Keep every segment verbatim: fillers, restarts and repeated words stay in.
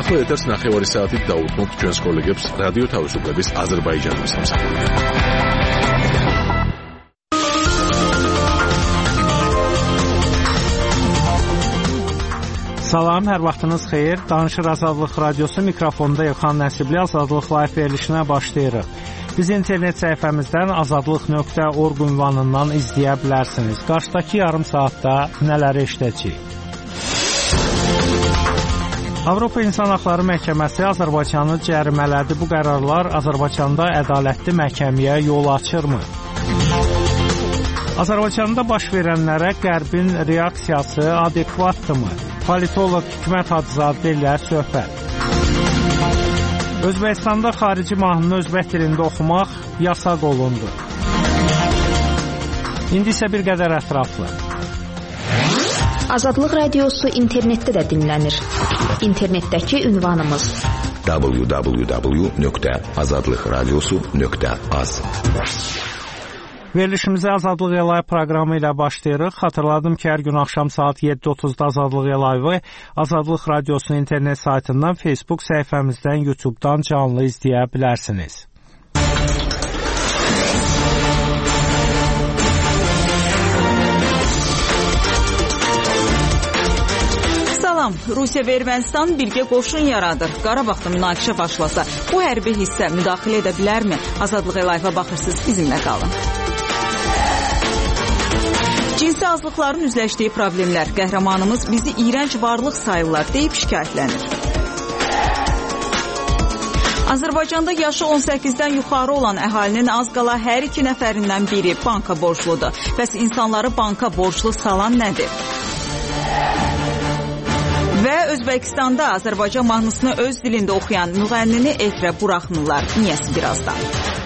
ახლა ეთერს ნახევარი საათით დაუთმობთ ჩვენს კოლეგებს რადიო თავისუფლების აზერბაიჯანის სამსახურიდან. Salam, hər vaxtınız xeyir. Danışır Azadlıq Radiosu, mikrofonda Elxan Nəsibli Azadlıq Live verilişinə başlayırıq. Biz internet səhifəmizdən azadlıq nöqtə org ünvanından izləyə bilərsiniz. Qarşıdakı yarım saatda nələri eşidəcəyik? Avropa İnsan Haqları Məhkəməsi Azərbaycanı cərimələdi. Bu qərarlar Azərbaycanda ədalətli məhkəməyə yol açırmı? Azərbaycanda baş verənlərə Qərbin reaksiyası adekvatdırmı? Politolog Hikmət Hacızadə ilə söhbət. Özbəkistanda xarici mahnını özbək dilində oxumaq yasaq olundu. İndi isə bir qədər ətraflı. Azadlıq Radiosu internetdə də dinlənir. İnternetdəki ünvanımız w w w nöqtə azadlıq radiosu nöqtə az. Verilişimizə Azadlıq Live proqramı ilə başlayırıq. Xatırladım ki, hər gün axşam saat yeddi otuzda Azadlıq Live-ı Azadlıq Radiosunun internet saytından, Facebook səhifəmizdən, YouTube-dan canlı izləyə bilərsiniz. Salam, Rusiya və Ermənistan birgə qoşun yaradır. Qarabağda münaqişə başlasa, bu hərbi hissə müdaxilə edə bilərmi? Azadlıq Live-a baxırsınız, bizimlə qalın. Cinsi azlıqların üzləşdiyi problemlər, qəhrəmanımız bizi iyrənc varlıq sayırlar deyib şikayətlənir. Azərbaycanda yaşı on səkkizdən yuxarı olan əhalinin az qala hər iki nəfərindən biri banka borcludur. Bəs insanları banka borclu salan nədir? Və Özbəkistanda Azərbaycan mahnısını öz dilində oxuyan müğənnini efirə buraxmırlar. Niyəsi birazdan.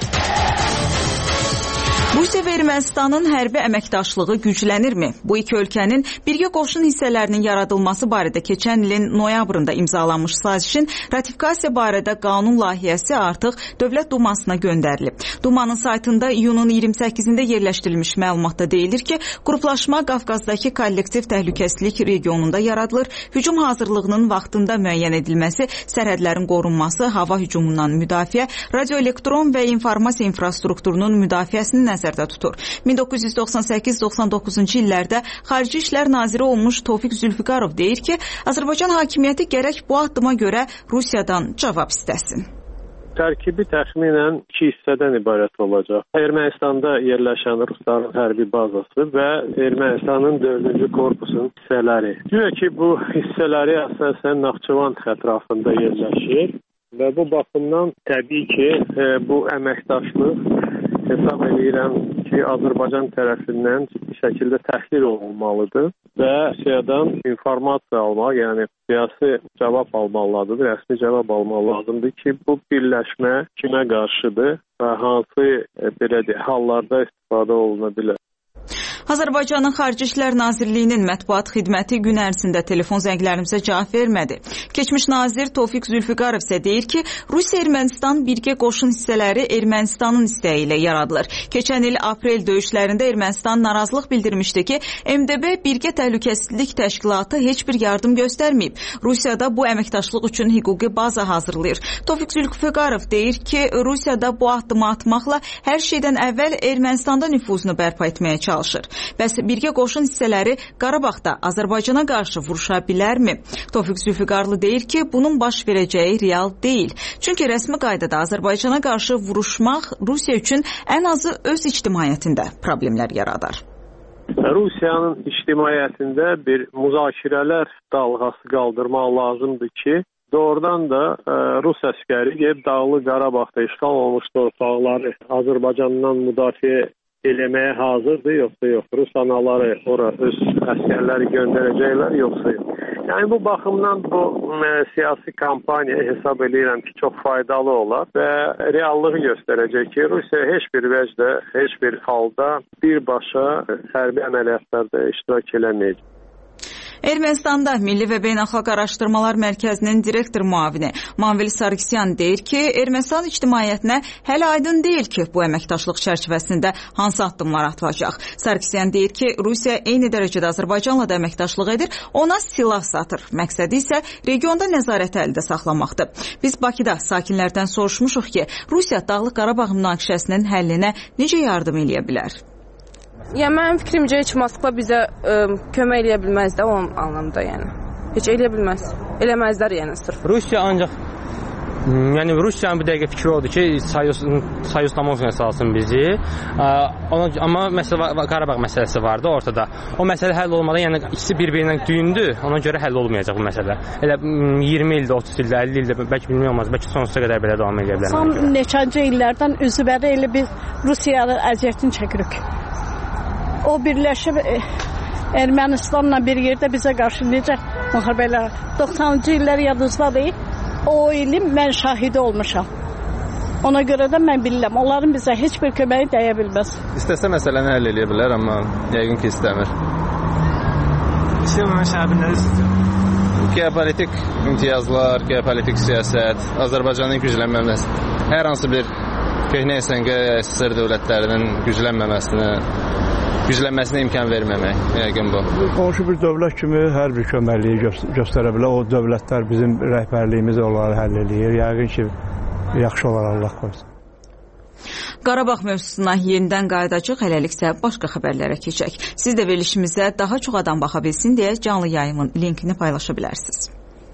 Rusiya və Ermənistanın hərbi əməkdaşlığı güclənirmi? Bu iki ölkənin birgə qoşun hissələrinin yaradılması barədə keçən ilin noyabrında imzalanmış sazişin ratifikasiya barədə qanun layihəsi artıq Dövlət Dumasına göndərilib. Dumanın saytında iyunun iyirmi səkkizində yerləşdirilmiş məlumatda deyilir ki, qruplaşma Qafqazdakı kollektiv təhlükəsizlik regionunda yaradılır, hücum hazırlığının vaxtında müəyyən edilməsi, sərhədlərin qorunması, hava hücumundan müdafiə, radioelektron və informasiya infrastrukturunun müdafiəsinin nəzərdə tutur. min doqquz yüz doxsan səkkiz doxsan doqquzuncu illərdə Xarici İşlər Naziri olmuş Tofiq Zülfiqarov deyir ki, Azərbaycan hakimiyyəti gərək bu addıma görə Rusiyadan cavab istəsin. Tərkibi təxminən iki hissədən ibarət olacaq. Ermənistanda yerləşən Rusların hərbi bazası və Ermənistanın dördüncü korpusun hissələri. Güya ki, bu hissələri əsasən Naxçıvan ətrafında yerləşir və bu baxımdan təbii ki, bu əməkdaşlıq hesab edirəm ki, Azərbaycan tərəfindən ciddi şəkildə təhlil olunmalıdır və Rusiyadan informasiya almaq, yəni siyasi cavab almaq lazımdır, rəsmi cavab almaq lazımdır ki, bu birləşmə kimə qarşıdır və hansı belə hallarda istifadə oluna bilər. Azərbaycanın Xarici İşlər Nazirliyinin mətbuat xidməti gün ərzində telefon zənglərimizə cavab vermədi. Keçmiş nazir Tofiq Zülfiqarov isə deyir ki, Rusiya-Ermənistan birgə qoşun hissələri Ermənistanın istəyi ilə yaradılır. Keçən il aprel döyüşlərində Ermənistan narazılıq bildirmişdi ki, M D B birgə təhlükəsizlik təşkilatı heç bir yardım göstərməyib. Rusiyada bu əməkdaşlıq üçün hüquqi baza hazırlayır. Tofiq Zülfiqarov deyir ki, Rusiyada bu addımı atmaqla hər şeydən əvvəl Ermənistanda nüfuzunu bərpa etməyə çalışır. Bəs birgə qoşun hissələri Qarabağda Azərbaycana qarşı vuruşa bilərmi? Tofiq Zülfiqarlı deyir ki, bunun baş verəcəyi real deyil. Çünki rəsmi qaydada Azərbaycana qarşı vuruşmaq Rusiya üçün ən azı öz ictimaiyyətində problemlər yaradar. Rusiyanın ictimaiyyətində bir müzakirələr dalğası qaldırmaq lazımdır ki, doğrudan da e, Rus əskəri gəlib Dağlı Qarabağda işğal olmuş torpaqları Azərbaycandan müdafiə eləməyə hazırdır, yoxsa yox. Rus anaları ora öz əskərləri göndərəcəklər, yoxsa yox. Yəni bu baxımdan bu e, siyasi kampaniya hesab edirəm ki, çox faydalı olar və reallığı göstərəcək ki, Rusiya heç bir vəcdə, heç bir halda birbaşa hərbi əməliyyatlarda iştirak eləməyəcək. Ermənistanda Milli və Beynəlxalq Araşdırmalar Mərkəzinin direktor müavini Manvel Sargsyan deyir ki, Ermənistan ictimaiyyətinə hələ aydın deyil ki, bu əməkdaşlıq çərçivəsində hansı addımlar atılacaq. Sargsyan deyir ki, Rusiya eyni dərəcədə Azərbaycanla da əməkdaşlıq edir, ona silah satır. Məqsədi isə regionda nəzarəti əldə saxlamaqdır. Biz Bakıda sakinlərdən soruşmuşuq ki, Rusiya Dağlıq Qarabağ münaqişəsinin həllinə necə yardım eləyə bilər? Ya mənim fikrimcə heç Moskva bizə ə, kömək eləyə bilməz də o anlamda, yəni. Heç eləyə bilməz. Eləməzlər yəni sırf. Rusiya ancaq yəni Rusiyanın bir dəqiqə fikri odur ki, Soyuz Soyuz Tamovkaya salsın bizi. Ə, ona, amma məsələ Qarabağ məsələsi vardı ortada. O məsələ həll olmadan, yəni ikisi bir-birindən düyündü. Ona görə həll olmayacaq bu məsələ. Elə iyirmi ildə, otuz ildə, əlli ildə bəlkə bilmək olmaz. Bəlkə sonsuza qədər belə davam edə bilər. Son neçənci illərdən üzbəri elə biz Rusiyanın əziyyətini çəkirik. O birləşib Ermənistanla bir yerdə bizə qarşı necə müharibələr. doxsanıncı illər yadınızdadır. O ilin mən şahidi olmuşam. Ona görə də mən bilirəm. Onların bizə heç bir köməyi dəyə bilməz. İstəsə məsələni həll edə bilər, amma yəqin ki, istəmir. İstəməmə səbəbi nədir sizcə? Geopolitik imtiyazlar, geopolitik siyasət, Azərbaycanın güclənməməsi, hər hansı bir köhnə S N G S S R dövlətlərinin güclənməməsinə güclənməsinə imkan verməmək, yəqin bu. Qonşu bir dövlət kimi hər bir köməkliyi gö göstərə bilər. O dövlətlər bizim rəhbərliyimiz onları həll edir. Yəqin ki, yaxşı olar, Allah qoysun. Qarabağ mövzusuna yenidən qayıdacaq, hələliksə başqa xəbərlərə keçək. Siz də verilişimizə daha çox adam baxa bilsin deyə canlı yayımın linkini paylaşa bilərsiniz.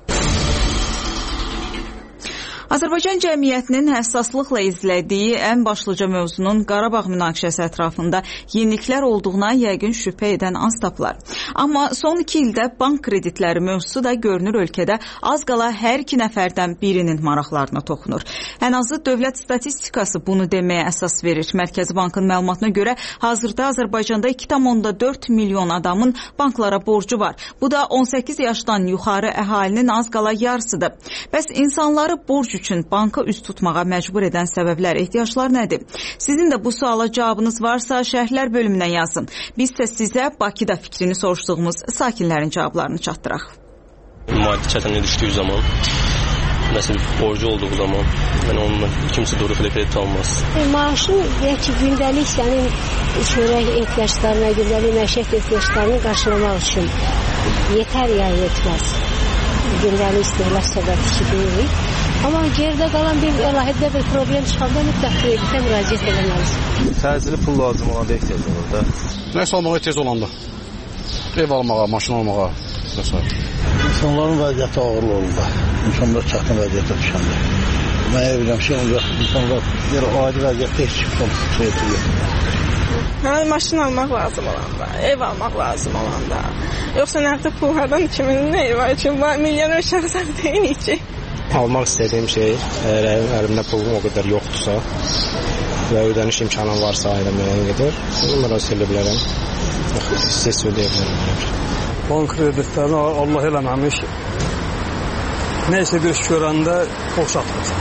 Azərbaycan cəmiyyətinin həssaslıqla izlədiyi ən başlıca mövzunun Qarabağ münaqişəsi ətrafında yeniliklər olduğuna yəqin şübhə edən az tapılar. Amma son iki ildə bank kreditləri mövzusu da görünür ölkədə az qala hər iki nəfərdən birinin maraqlarına toxunur. Ən azı dövlət statistikası bunu deməyə əsas verir. Mərkəzi Bankın məlumatına görə hazırda Azərbaycanda iki tam onda dörd milyon adamın banklara borcu var. Bu da on səkkiz yaşdan yuxarı əhalinin az qala yarısıdır. Bəs insanları borc üçün banka üst tutmağa məcbur edən səbəblər, ehtiyaclar nədir? Sizin də bu suala cavabınız varsa şərhlər bölümünə yazın. Biz isə sizə Bakıda fikrini soruşduğumuz sakinlərin cavablarını çatdıraq. Maddi çətinliyə düşdüyü zaman, məsələn, borcu olduğu zaman, yəni onunla kimsə durub elə kredit almaz. Maaşın deyək ki, gündəlik sənin çörək ehtiyaclarına, gündəlik məişət ehtiyaclarını qarşılamaq üçün yetər ya yetməz. Gündəlik istehlak səbəbi ki, deyil. Amma geridə qalan bir əlahiddə bir problem çıxanda mütləq kreditə müraciət edilməlidir. Təcili pul lazım olanda ehtiyac olur da. Nəsə almağa ehtiyac olanda. Ev almağa, maşın almağa. İnsanların vəziyyəti ağır olur da. İnsanlar çətin vəziyyətə düşəndə. Mən evirəm ki, insanlar bir adi vəziyyətdə heç şey yoxdur. Hə, maşın almaq lazım olanda, ev almaq lazım olanda. Yoxsa nəqdi pul hardan kimin nə var ki, milyoner şəxsən deyil ki. Almaq istədiyim şey, əgər əlimdə pulum o qədər yoxdursa və ödəniş imkanım varsa ayda müəyyən qədər, müraciət edə bilərəm. Siz ödəyə bilərəm. Bank kreditlərini Allah eləməmiş. Nəysə bir iş görəndə pul çatmır.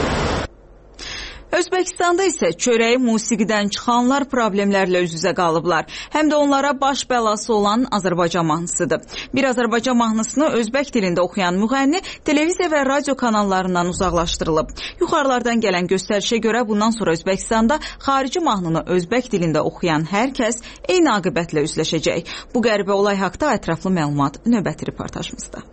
Özbəkistanda isə çörəyi musiqidən çıxanlar problemlərlə üz-üzə qalıblar. Həm də onlara baş bəlası olan Azərbaycan mahnısıdır. Bir Azərbaycan mahnısını özbək dilində oxuyan müğənni televiziya və radio kanallarından uzaqlaşdırılıb. Yuxarılardan gələn göstərişə görə bundan sonra Özbəkistanda xarici mahnını özbək dilində oxuyan hər kəs eyni aqibətlə üzləşəcək. Bu qəribə olay haqda ətraflı məlumat növbəti reportajımızda.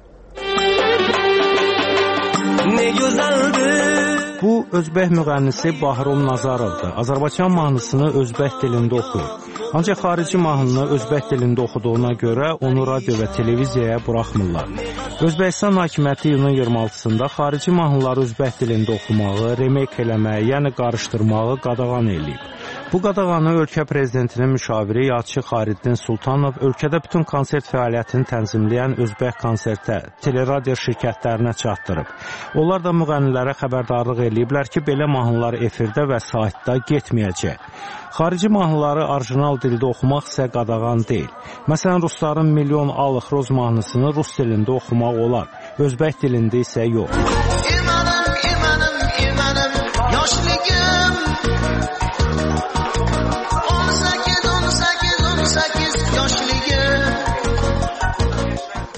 Ne gözəldir. Bu, özbək müğənnisi Bahrom Nazarovdur. Azərbaycan mahnısını özbək dilində oxuyur. Ancaq xarici mahnını özbək dilində oxuduğuna görə onu radio və televiziyaya buraxmırlar. Özbəkistan hakimiyyəti iyunun iyirmi altısında xarici mahnıları özbək dilində oxumağı, remake eləməyi, yəni qarışdırmağı qadağan eləyib. Bu qadağanı ölkə prezidentinin müşaviri Yadçı Xariddin Sultanov ölkədə bütün konsert fəaliyyətini tənzimləyən Özbək konsertə, teleradio şirkətlərinə çatdırıb. Onlar da müğənnilərə xəbərdarlıq eləyiblər ki, belə mahnılar efirdə və saytda getməyəcək. Xarici mahnıları orijinal dildə oxumaq isə qadağan deyil. Məsələn, rusların Milyon Alıq Roz mahnısını rus dilində oxumaq olar, özbək dilində isə yox. İmanım, imanım, imanım, yaşlıyım.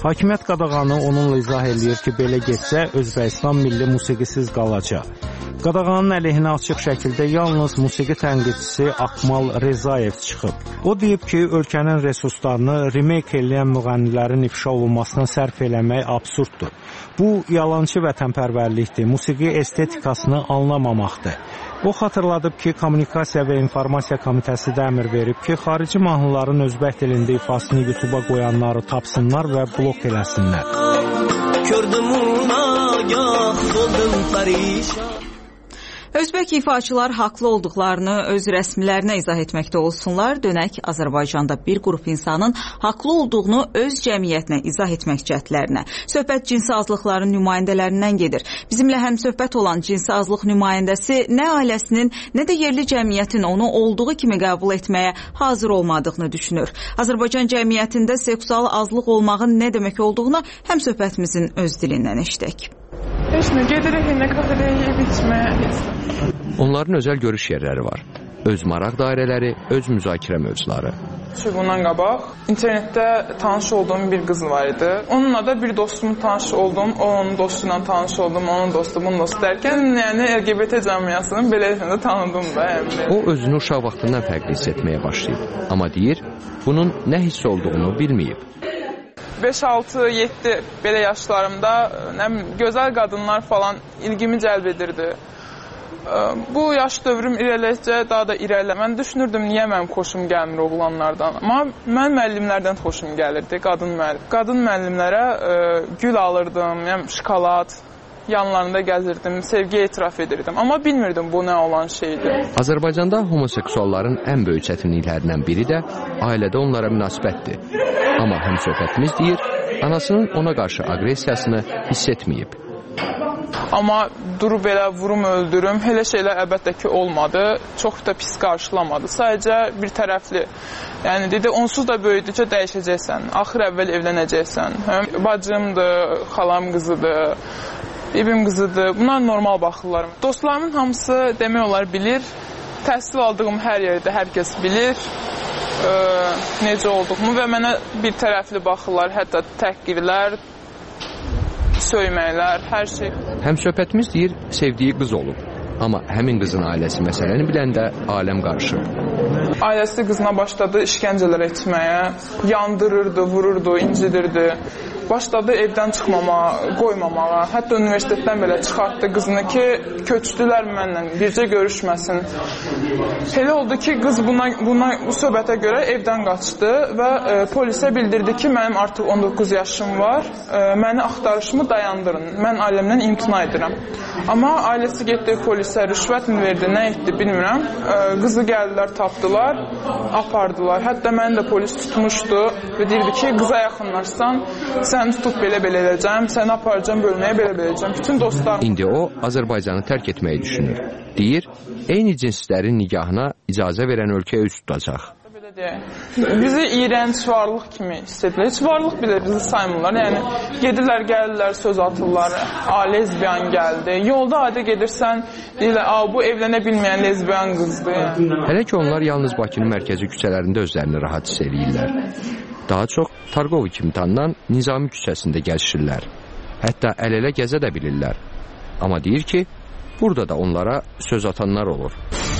Hakimiyyət qadağanı onunla izah eləyir ki, belə getsə Özbəkistan milli musiqisiz qalacaq. Qadağanın əleyhinə açıq şəkildə yalnız musiqi tənqidçisi Akmal Rezayev çıxıb. O deyib ki, ölkənin resurslarını remake eləyən müğənnilərin ifşa olunmasına sərf eləmək absurddur. Bu, yalançı vətənpərvərlikdir, musiqi estetikasını anlamamaqdır. O xatırladıb ki, Kommunikasiya və İnformasiya Komitəsi də əmr verib ki, xarici mahnıların özbək dilində ifasını YouTube-a qoyanları tapsınlar və blok eləsinlər. Özbək ifaçılar haqlı olduqlarını öz rəsmilərinə izah etməkdə olsunlar. Dönək Azərbaycanda bir qrup insanın haqlı olduğunu öz cəmiyyətinə izah etmək cəhdlərinə. Söhbət cinsi azlıqların nümayəndələrindən gedir. Bizimlə həm söhbət olan cinsi azlıq nümayəndəsi nə ailəsinin, nə də yerli cəmiyyətin onu olduğu kimi qəbul etməyə hazır olmadığını düşünür. Azərbaycan cəmiyyətində seksual azlıq olmağın nə demək olduğunu həm söhbətimizin öz dilindən eşidək. Heç nə, gedirik yenə kafedə yeyib içməyə. Onların özəl görüş yerləri var. Öz maraq dairələri, öz müzakirə mövzuları. Bundan qabaq internetdə tanış olduğum bir qız var idi. Onunla da bir dostumun tanış oldum, o onun dostuyla tanış oldum, onun dostu, bunun dostu dərkən, yəni L G B T cəmiyyəsinin belə etmədə tanıdım da. Yəni. O özünü uşaq vaxtından fərqli hiss etməyə başlayıb. Amma deyir, bunun nə hiss olduğunu bilməyib. beş altı yeddi belə yaşlarımda nə gözəl qadınlar falan ilgimi cəlb edirdi. Bu yaş dövrüm irəlilədikcə daha da irələ. Mən düşünürdüm, niyə mənim xoşum gəlmir oğlanlardan. Amma mən müəllimlərdən xoşum gəlirdi, qadın müəllim. Qadın müəllimlərə e, gül alırdım, yəni şokolad, yanlarında gəzirdim, sevgi etiraf edirdim. Amma bilmirdim bu nə olan şeydir. Azərbaycanda homoseksualların ən böyük çətinliklərindən biri də ailədə onlara münasibətdir. Amma həmsöhbətimiz deyir, anasının ona qarşı aqressiyasını hiss etməyib. Amma durub elə vurum öldürüm, elə şeylər əlbəttə ki olmadı. Çox da pis qarşılamadı. Sadəcə bir tərəfli. Yəni dedi, onsuz da böyüdükcə dəyişəcəksən. Axır əvvəl evlənəcəksən. Həm bacımdır, xalam qızıdır, bibim qızıdır. Bunlar normal baxırlar. Dostlarımın hamısı demək olar bilir. Təhsil aldığım hər yerdə hər kəs bilir e, necə olduğumu və mənə bir tərəfli baxırlar. Hətta təhqirlər, söyməklər, hər şey. Həmsöhbətimiz deyir, sevdiyi qız olub. Amma həmin qızın ailəsi məsələni biləndə aləm qarışıb. Ailəsi qızına başladı işgəncələr etməyə, yandırırdı, vururdu, incidirdi. Başladı evdən çıxmamağa, qoymamağa. Hətta universitetdən belə çıxartdı qızını ki, köçdülər mənlə, bircə görüşməsin. Elə oldu ki, qız buna, buna bu söhbətə görə evdən qaçdı və e, polisə bildirdi ki, mənim artıq on doqquz yaşım var, e, məni axtarışımı dayandırın, mən ailəmdən imtina edirəm. Amma ailəsi getdi polisə, rüşvət mi verdi, nə etdi bilmirəm. E, qızı gəldilər, tapdılar, apardılar. Hətta məni də polis tutmuşdu və deyirdi ki, qıza yaxınlaşsan, səni tutub belə-belə edəcəm, səni aparacam bölməyə belə-belə edəcəm. Bütün dostlarım... İndi o, Azərbaycanı tərk etməyi düşünür. Deyir, eyni cinslərin nigahına icazə verən ölkəyə üst tutacaq. Bizi iyrənc varlıq kimi hiss edilir. Heç varlıq bilə bizi saymırlar. Yəni, gedirlər, gəlirlər, söz atırlar. A, lezbiyan gəldi. Yolda adə gedirsən, deyirlər, a, bu evlənə bilməyən lezbiyan qızdır. Hələ ki, onlar yalnız Bakının mərkəzi küçələrində özlərini rahat hiss eləyirlər. Daha çox Targovi kimi tanınan Nizami küçəsində gəzişirlər. Hətta əl-ələ gəzə də bilirlər. Amma deyir ki, burada da onlara söz atanlar olur.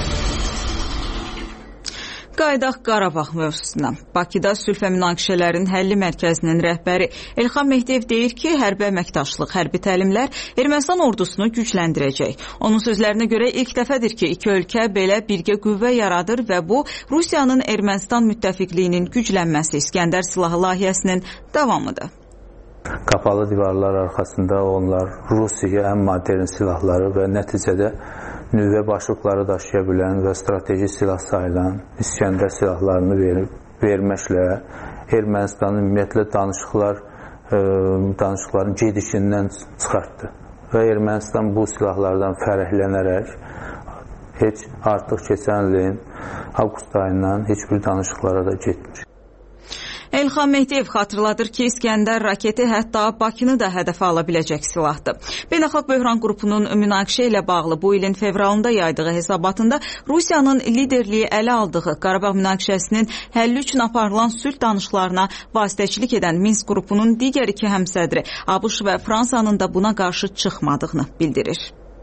Qaydaq Qarabağ mövzusuna. Bakıda sülh və münaqişələrin həlli mərkəzinin rəhbəri Elxan Mehdiyev deyir ki, hərbi əməkdaşlıq, hərbi təlimlər Ermənistan ordusunu gücləndirəcək. Onun sözlərinə görə ilk dəfədir ki, iki ölkə belə birgə qüvvə yaradır və bu, Rusiyanın Ermənistan müttəfiqliyinin güclənməsi İskəndər silahı layihəsinin davamıdır. Qapalı divarlar arxasında onlar Rusiyaya ən modern silahları və nəticədə nüvə başlıqları daşıya bilən və strateji silah sayılan İskəndər silahlarını verib, verməklə Ermənistanın ümumiyyətlə danışıqlar, e, danışıqların gedişindən çıxartdı. Və Ermənistan bu silahlardan fərəhlənərək heç artıq keçən ilin avqust ayından heç bir danışıqlara da getmir. Elxan Mehdiyev xatırladır ki, İskəndər raketi hətta Bakını da hədəfə ala biləcək silahdır. Beynəlxalq Böhran qrupunun münaqişə ilə bağlı bu ilin fevralında yaydığı hesabatında Rusiyanın liderliyi ələ aldığı Qarabağ münaqişəsinin həlli üçün aparılan sülh danışıqlarına vasitəçilik edən Minsk qrupunun digər iki həmsədri ABŞ və Fransanın da buna qarşı çıxmadığını bildirir.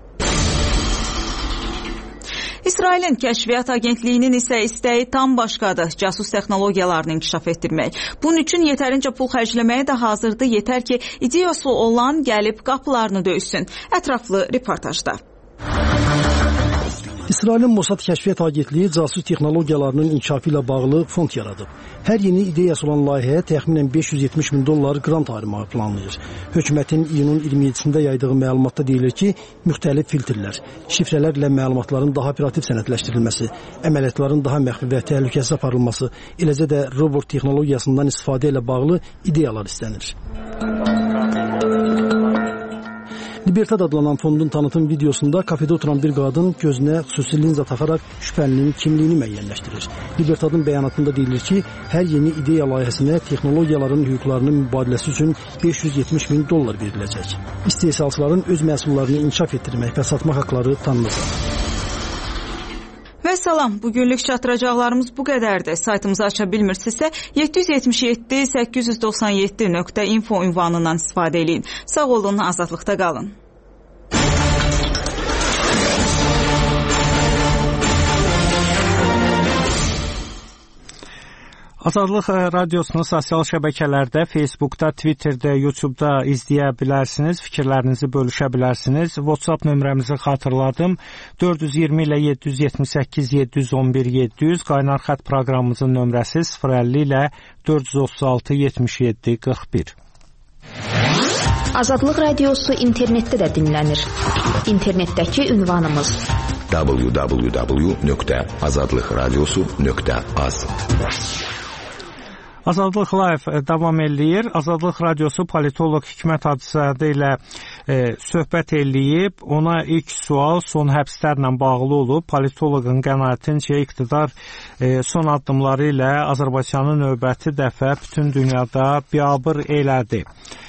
İsrailin Kəşfiyyat Agentliyinin isə istəyi tam başqadır, casus texnologiyalarını inkişaf etdirmək. Bunun üçün yetərincə pul xərcləməyə də hazırdır, yetər ki, ideyası olan gəlib qapılarını döysün. Ətraflı reportajda. İsrailin Mossad Kəşfiyyat Agentliyi casus texnologiyalarının inkişafı ilə bağlı fond yaradıb. Hər yeni ideyası olan layihəyə təxminən beş yüz yetmiş min dollar qrant ayırmağı planlayır. Hökumətin iyunun iyirmi yedisində yaydığı məlumatda deyilir ki, müxtəlif filtrlər, şifrələrlə məlumatların daha operativ sənədləşdirilməsi, əməliyyatların daha məxfi və təhlükəsiz aparılması, eləcə də robot texnologiyasından istifadə ilə bağlı ideyalar istənir. Libertad adlanan fondun tanıtım videosunda kafedə oturan bir qadın gözünə xüsusi linza taxaraq şübhəlinin kimliyini müəyyənləşdirir. Libertadın bəyanatında deyilir ki, hər yeni ideya layihəsinə texnologiyaların hüquqlarının mübadiləsi üçün beş yüz yetmiş min dollar veriləcək. İstehsalçıların öz məhsullarını inkişaf etdirmək və satmaq haqları tanınacaq. Və salam, bugünlük çatdıracaqlarımız bu qədərdir. Saytımızı aça bilmirsinizsə yeddi yüz yetmiş yeddi səkkiz yüz doxsan yeddi nöqtə info ünvanından istifadə edin. Sağ olun, azadlıqda qalın. Azadlıq radiosunu sosial şəbəkələrdə, Facebookda, Twitterdə, YouTube'da izləyə bilərsiniz, fikirlərinizi bölüşə bilərsiniz. WhatsApp nömrəmizi xatırladım. dörd yüz iyirmi ilə yeddi yüz yetmiş səkkiz yeddi yüz on bir yeddi yüz. Qaynar xətt proqramımızın nömrəsi sıfır əlli ilə dörd yüz otuz altı yetmiş yeddi qırx bir. Azadlıq radiosu internetdə də dinlənir. İnternetdəki ünvanımız w w w nöqtə azadlıq radiosu nöqtə az. Azadlıq Live davam eləyir. Azadlıq radiosu politoloq Hikmət Hacızadə ilə e, söhbət eləyib. Ona ilk sual son həbslərlə bağlı olub. Politoloqun qənaətincə iqtidar e, son addımları ilə Azərbaycanın növbəti dəfə bütün dünyada biabır elədi.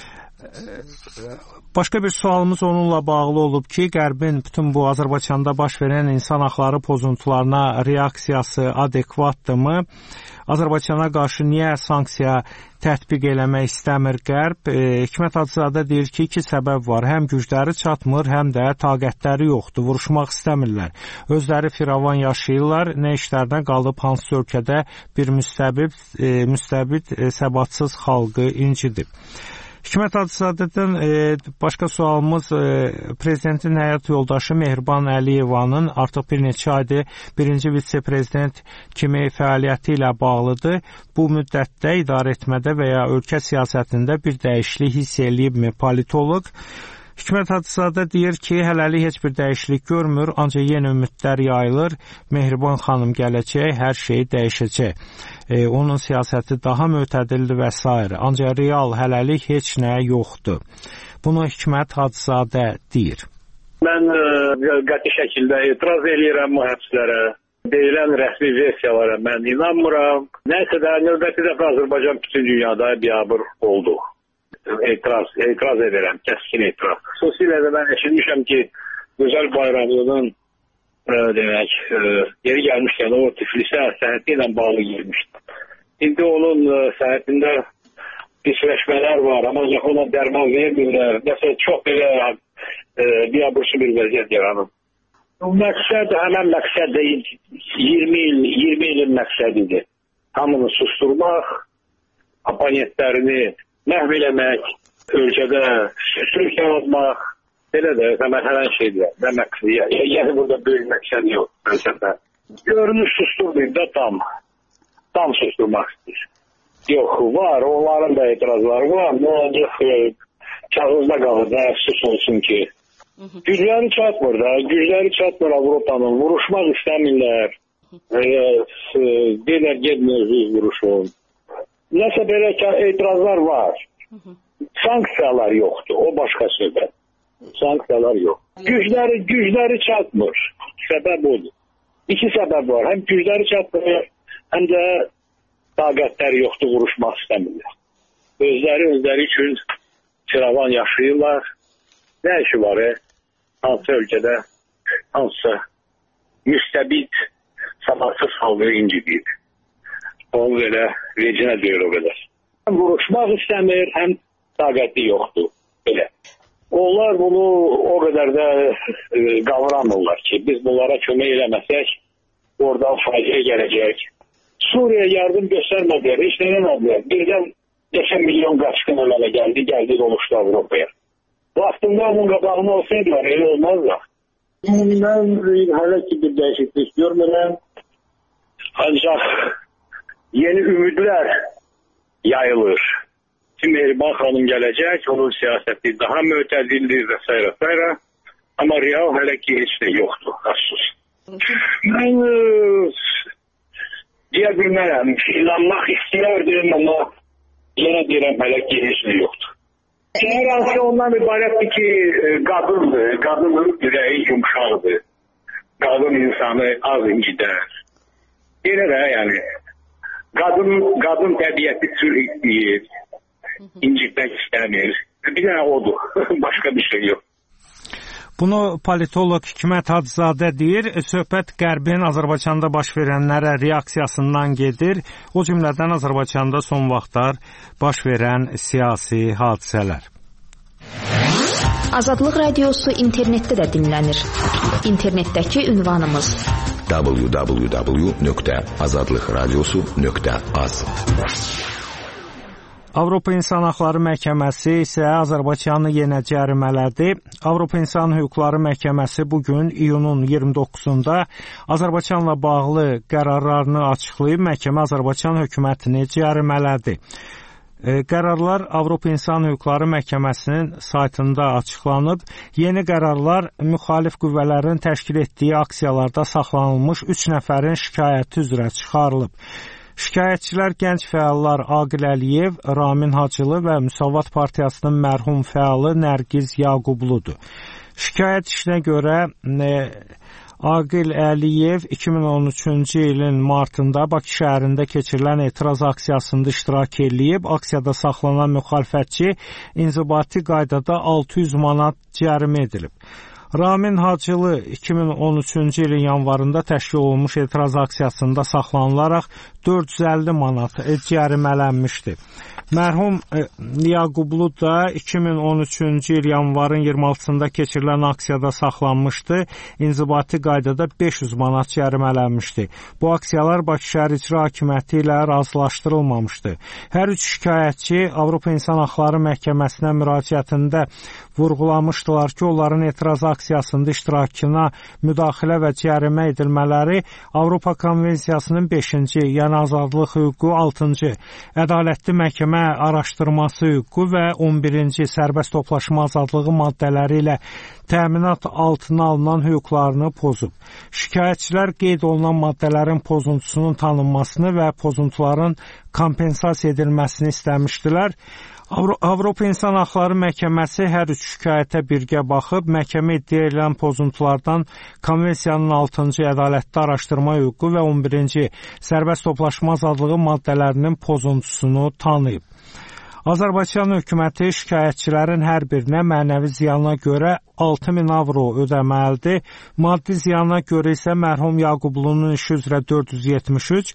Başqa bir sualımız onunla bağlı olub ki, Qərbin bütün bu Azərbaycanda baş verən insan haqları pozuntularına reaksiyası adekvatdırmı? Azərbaycana qarşı niyə sanksiya tətbiq eləmək istəmir Qərb? E, Hikmət Hacızadə deyir ki, iki səbəb var. Həm gücləri çatmır, həm də taqətləri yoxdur. Vuruşmaq istəmirlər. Özləri firavan yaşayırlar. Nə işlərdən qalıb hansı ölkədə bir müstəbid, e, müstəbid e, səbatsız xalqı incidib. Hikmət Hacızadədən e, başqa sualımız e, prezidentin həyat yoldaşı Mehriban Əliyevanın artıq bir neçə aydır birinci vitse-prezident kimi fəaliyyəti ilə bağlıdır. Bu müddətdə idarə etmədə və ya ölkə siyasətində bir dəyişiklik hiss eləyibmi politoloq? Hikmət Hacızadə deyir ki, hələlik heç bir dəyişiklik görmür, ancaq yenə ümidlər yayılır. Mehriban xanım gələcək, hər şey dəyişəcək. E, onun siyasəti daha mötədildir və s. Ancaq real hələlik heç nə yoxdur. Bunu Hikmət Hacızadə deyir. Mən e, qəti şəkildə etiraz edirəm bu həbslərə. Deyilən rəsmi versiyalara mən inanmıram. Nəysə də növbəti dəfə Azərbaycan bütün dünyada biabır oldu. Etiraz, etiraz edirəm, kəskin etiraz. Xüsusilə də mən eşitmişəm ki, Gözəl Bayramlının e, demək, e, yeri gəlmişkən o Tiflisə səhhəti ilə bağlı girmişdi. İndi onun e, səhhətində pisləşmələr var, amma ona dərman vermirlər. Nəsə çox belə e, biabırçı bir vəziyyət yaranıb. Məqsəd həmən məqsəd deyil, iyirmi il, iyirmi ilin məqsədidir. Hamını susturmaq, oponentlərini məhv eləmək, ölkədə sülh yaratmaq, belə də məsələn şeydir. Nə məqsəd? Yəni burada böyük məqsəd yox. Məsələn, görünüş susturmayıb da tam, tam susturmaq istəyir. Yox, var, onların da etirazları var. Nə ancaq kağızda qalır, nə əfsus olsun ki. Gücləri çatmır da, gücləri çatmır Avropanın. Vuruşmaq istəmirlər. Deyirlər, gedməyəcək vuruşun. Nəsə belə etirazlar var. Sanksiyalar yoxdur. O başqa səbəb. Sanksiyalar yox. Gücləri, gücləri çatmır. Səbəb odur. İki səbəb var. Həm gücləri çatmır, həm də taqətləri yoxdur, vuruşmaq istəmirlər. Özləri özləri üçün çırağan yaşayırlar. Nə işi var, e? Hansı ölkədə hansısa müstəbid, savadsız xalqı incidir. Onu belə vecinə deyir o qədər. Həm vuruşmaq istəmir, həm taqəti yoxdur. Belə. Onlar bunu o qədər də e, qavramırlar ki, biz bunlara kömək eləməsək, oradan faciə gələcək. Suriya yardım göstərmədilər, heç nə eləmədilər. Birdən neçə milyon qaçqın əmələ gəldi, gəldi doluşdu Avropaya. Vaxtında onun qabağını olsaydılar, elə olmazlar. Mən hələ ki bir dəyişiklik görmürəm. Ancaq yeni ümidlər yayılır. Mehriban xanım gələcək, onun siyasəti daha mütədildir və s. və s. Amma real hələ ki heç də yoxdur, xasus. Mən deyə bilmərəm, inanmaq istəyərdim, amma yenə deyirəm, hələ ki heç də yoxdur. Hər hansı ondan ibarətdir ki, qadındır, qadının ürəyi yumşaqdır, qadın insanı az incilər. Yenə də, yəni, qadın, qadın təbiəti sülh istəyir, incitmək istəmir. Bir dənə odur, başqa bir şey yox. Bunu politolog Hikmət Hacızadə deyir, söhbət Qərbin Azərbaycanda baş verənlərə reaksiyasından gedir, o cümlədən Azərbaycanda son vaxtlar baş verən siyasi hadisələr. Azadlıq Radiosu internetdə də dinlənir. İnternetdəki ünvanımız w w w nöqtə azadlıq radiosu nöqtə az. Avropa İnsan Hüquqları Məhkəməsi isə Azərbaycanı yenə cərimələdi. Avropa İnsan Hüquqları Məhkəməsi bugün iyunun iyirmi doqquzunda Azərbaycanla bağlı qərarlarını açıqlayıb, məhkəmə Azərbaycan hökumətini cərimələdi. Qərarlar Avropa İnsan Hüquqları Məhkəməsinin saytında açıqlanıb. Yeni qərarlar müxalif qüvvələrin təşkil etdiyi aksiyalarda saxlanılmış üç nəfərin şikayəti üzrə çıxarılıb. Şikayətçilər gənc fəallar Aqil Əliyev, Ramin Hacılı və Müsavat Partiyasının mərhum fəalı Nərgiz Yaqubludur. Şikayət işinə görə e, Aqil Əliyev iki min on üçüncü ilin martında Bakı şəhərində keçirilən etiraz aksiyasında iştirak edib. Aksiyada saxlanan müxalifətçi inzibati qaydada altı yüz manat cərimə edilib. Ramin Hacılı iki min on üçüncü ilin yanvarında təşkil olunmuş etiraz aksiyasında saxlanılaraq dörd yüz əlli manat cərimələnmişdi. Mərhum Yaqublu da iki min on üçüncü il yanvarın iyirmi altısında keçirilən aksiyada saxlanmışdı. İnzibati qaydada beş yüz manat cərimələnmişdi. Bu aksiyalar Bakı şəhər İcra Hakimiyyəti ilə razılaşdırılmamışdı. Hər üç şikayətçi Avropa İnsan Hüquqları Məhkəməsinə müraciətində vurğulamışdılar ki, onların etiraz aksiyasında iştirakına müdaxilə və cərimə edilmələri Avropa Konvensiyasının beşinci, yəni azadlıq hüququ, altıncı, ədalətli məhkəmə araşdırması hüququ və on birinci sərbəst toplaşma azadlığı maddələri ilə təminat altına alınan hüquqlarını pozub. Şikayətçilər qeyd olunan maddələrin pozuntusunun tanınmasını və pozuntuların kompensasiya edilməsini istəmişdilər. Avropa İnsan Hüquqları Məhkəməsi hər üç şikayətə birgə baxıb, məhkəmə iddia edilən pozuntulardan Konvensiyanın altıncı ədalətli araşdırma hüququ və on birinci sərbəst toplaşma azadlığı maddələrinin pozuntusunu tanıyıb. Azərbaycan hökuməti şikayətçilərin hər birinə mənəvi ziyana görə altı min avro ödəməlidir. Maddi ziyana görə isə mərhum Yaqublunun işi üzrə dörd yüz yetmiş üç,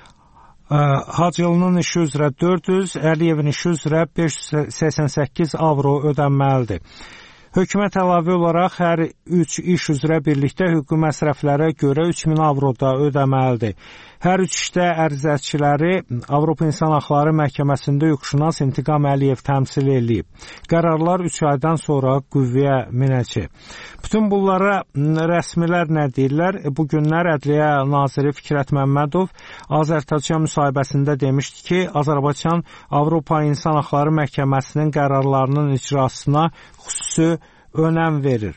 Hacılının işi üzrə dörd yüz, Əliyevin işi üzrə beş yüz səksən səkkiz avro ödənməlidir. Hökumət əlavə olaraq hər üç iş üzrə birlikdə hüquqi məsrəflərə görə üç min avro da ödəməlidir. Hər üç işdə ərizəçiləri Avropa İnsan Hüquqları Məhkəməsində hüquqşünas İntiqam Əliyev təmsil edib. Qərarlar üç aydan sonra qüvvəyə minəcək. Bütün bunlara rəsmilər nə deyirlər? Bu günlər Ədliyyə Naziri Fikrət Məmmədov Azərtacya müsahibəsində demişdi ki, Azərbaycan Avropa İnsan Hüquqları Məhkəməsinin qərarlarının icrasına xüsusi önəm verir.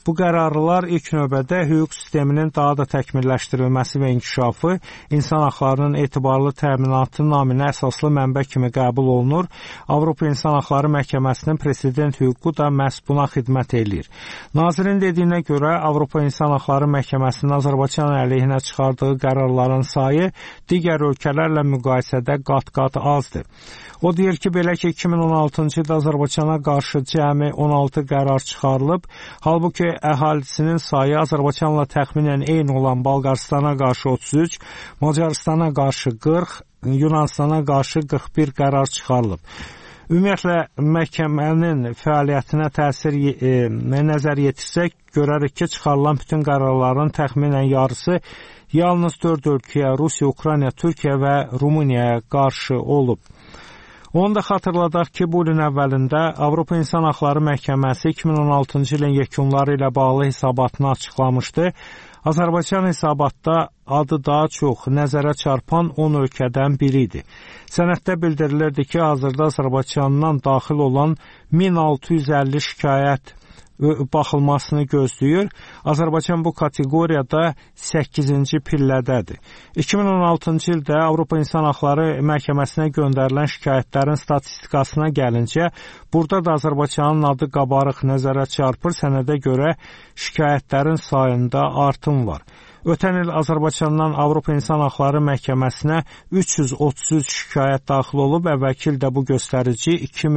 Bu qərarlar ilk növbədə hüquq sisteminin daha da təkmilləşdirilməsi və inkişafı, insan haqlarının etibarlı təminatı naminə əsaslı mənbə kimi qəbul olunur. Avropa İnsan Haqları Məhkəməsinin president hüququ da məhz buna xidmət eləyir. Nazirin dediyinə görə Avropa İnsan Haqları Məhkəməsinin Azərbaycan əleyhinə çıxardığı qərarların sayı digər ölkələrlə müqayisədə qat-qat azdır. O deyir ki, belə ki, iki min on altıncı ildə Azərbaycana qarşı cəmi on altı qərar çıxarılıb, halbuki əhalisinin sayı Azərbaycanla təxminən eyni olan Bolqarıstana qarşı otuz üç, Macaristana qarşı qırx, Yunanistana qarşı qırx bir qərar çıxarılıb. Ümumiyyətlə, məhkəmənin fəaliyyətinə təsir e, nəzər yetirsək, görərik ki, çıxarılan bütün qərarların təxminən yarısı yalnız dörd ölkəyə, Rusiya, Ukrayna, Türkiyə və Rumuniyaya qarşı olub. Onu da xatırladaq ki, bu ilin əvvəlində Avropa İnsan Haqları Məhkəməsi iki min on altıncı ilin yekunları ilə bağlı hesabatını açıqlamışdı. Azərbaycan hesabatda adı daha çox nəzərə çarpan on ölkədən biri idi. Sənəddə bildirilirdi ki, hazırda Azərbaycandan daxil olan min altı yüz əlli şikayət baxılmasını gözləyir. Azərbaycan bu kateqoriyada səkkizinci pillədədir. iki min on altıncı ildə Avropa İnsan Haqları Məhkəməsinə göndərilən şikayətlərin statistikasına gəlincə, burada da Azərbaycanın adı qabarıq nəzərə çarpır. Sənədə görə şikayətlərin sayında artım var. Ötən il Azərbaycandan Avropa İnsan Haqları Məhkəməsinə üç yüz otuz üç şikayət daxil olub, əvvəlki ildə bu göstərici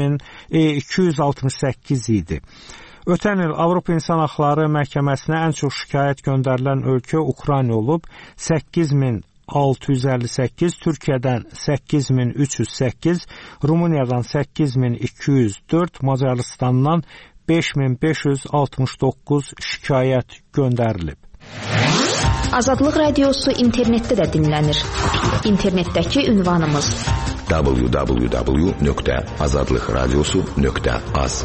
iki yüz altmış səkkiz idi. Ötən il Avropa İnsan Haqları Məhkəməsinə ən çox şikayət göndərilən ölkə Ukrayna olub, səkkiz min altı yüz əlli səkkiz, Türkiyədən səkkiz min üç yüz səkkiz, Rumıniyadan səkkiz min iki yüz dörd, Macaristandan beş min beş yüz altmış doqquz şikayət göndərilib. Azadlıq Radiosu internetdə də dinlənir. İnternetdəki ünvanımız w w w nöqtə azadlıq radiosu nöqtə az.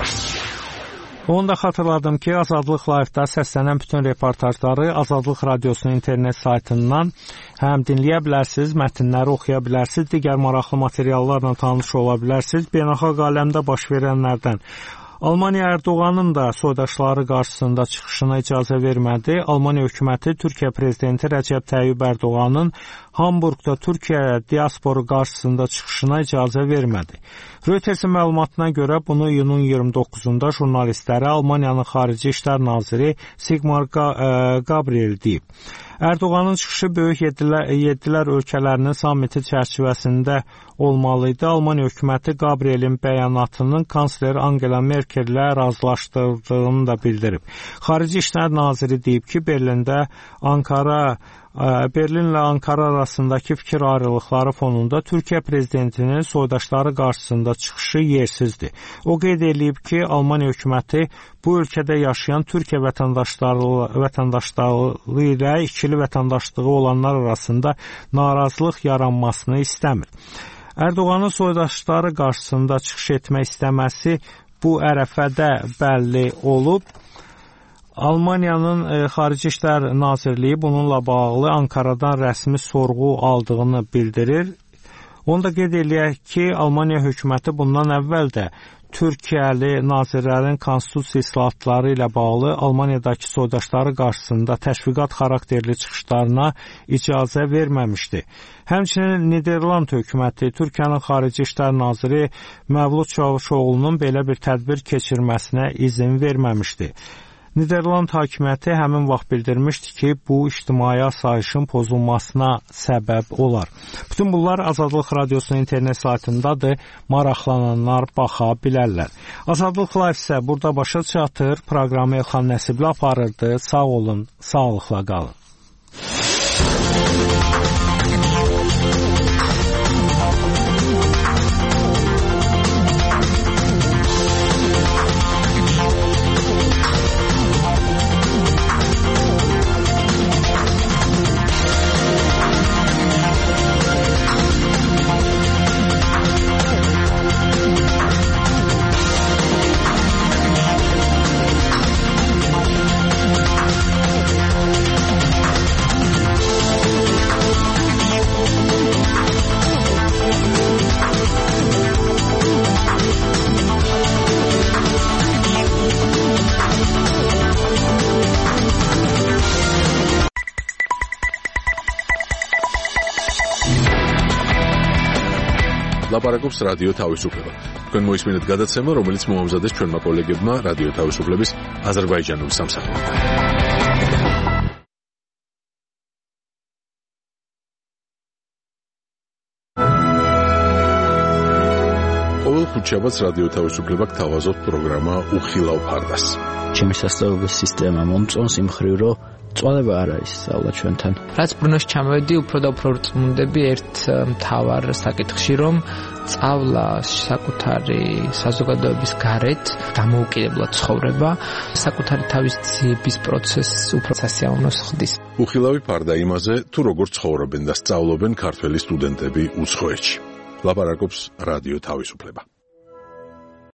Onu da xatırladım ki, Azadlıq Live-da səslənən bütün reportajları Azadlıq Radiosunun internet saytından həm dinləyə bilərsiniz, mətnləri oxuya bilərsiniz, digər maraqlı materiallarla tanış ola bilərsiniz. Beynəlxalq aləmdə baş verənlərdən Almaniya Erdoğanın da soydaşları qarşısında çıxışına icazə vermədi. Almaniya hökuməti Türkiyə prezidenti Rəcəb Tayyib Erdoğanın Hamburqda Türkiyə diasporu qarşısında çıxışına icazə vermədi. Reutersin məlumatına görə bunu iyunun iyirmi doqquzunda jurnalistlərə Almaniyanın Xarici İşlər Naziri Sigmar Gabriel deyib. Erdoğanın çıxışı böyük yedilər ölkələrinin sammiti çərçivəsində olmalıydı. Almaniya hökuməti Gabrielin bəyanatının kansler Angela Merkel ilə razılaşdırdığını da bildirib. Xarici İşlər Naziri deyib ki, Berlində Ankara Berlinlə Ankara arasındakı fikir ayrılıqları fonunda Türkiyə prezidentinin soydaşları qarşısında çıxışı yersizdir. O qeyd edib ki, Almaniya hökuməti bu ölkədə yaşayan Türkiyə vətəndaşları, vətəndaşları ilə ikili vətəndaşlığı olanlar arasında narazılıq yaranmasını istəmir. Erdoğanın soydaşları qarşısında çıxış etmək istəməsi bu ərəfədə bəlli olub. Almaniyanın e, Xarici İşlər Nazirliyi bununla bağlı Ankaradan rəsmi sorğu aldığını bildirir. Onu da qeyd eləyək ki, Almaniya hökuməti bundan əvvəl də Türkiyəli nazirlərin konstitusiya islahatları ilə bağlı Almaniyadakı soydaşları qarşısında təşviqat xarakterli çıxışlarına icazə verməmişdi. Həmçinin Niderland hökuməti Türkiyənin Xarici İşlər Naziri Məvlud Çavuşoğlu'nun belə bir tədbir keçirməsinə izin verməmişdi. Niderland hakimiyyəti həmin vaxt bildirmişdi ki, bu ictimai asayişin pozulmasına səbəb olar. Bütün bunlar Azadlıq Radiosunun internet saytındadır. Maraqlananlar baxa bilərlər. Azadlıq Live isə burada başa çatır. Proqramı Elxan Nəsibli aparırdı. Sağ olun, sağlıqla qalın. ლაპარაკობს რადიო თავისუფლება. თქვენ მოისმინეთ გადაცემა, რომელიც მოამზადეს ჩვენმა კოლეგებმა რადიო თავისუფლების აზერბაიჯანული სამსახურიდან. ყოველ ხუთშაბათს რადიო თავისუფლება გთავაზობთ პროგრამა უხილავ ფარდას. ჩემი სასწავლებელი სისტემა მომწონს იმ მხრივ, რომ წვალება არ არის სწავლა ჩვენთან. რაც ბრუნოში ჩამოვედი, უფრო და უფრო რწმუნდები ერთ მთავარ საკითხში, რომ სწავლა საკუთარი საზოგადოების გარეთ დამოუკიდებლად ცხოვრება, საკუთარი თავის ძიების პროცესს უფრო სასიამოვნოს ხდის. უხილავი ფარდა იმაზე, თუ როგორ ცხოვრობენ და სწავლობენ ქართველი სტუდენტები უცხოეთში. ლაპარაკობს რადიო თავისუფლება.